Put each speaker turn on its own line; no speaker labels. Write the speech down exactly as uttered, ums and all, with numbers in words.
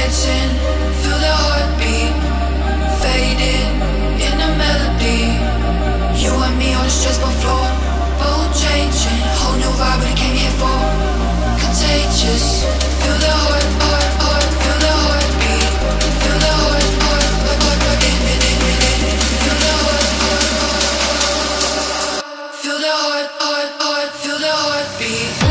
dancing, feel the heartbeat, fading in a melody. You and me on the stressful floor, both changing, whole new vibe, but it came here for contagious. Feel the heart, heart, heart, feel the heartbeat, feel the heart, heart, heart, heart, heart, in, in, in, in, in. Feel the heart, heart, heart, feel the heart, heart, heart, feel the heartbeat.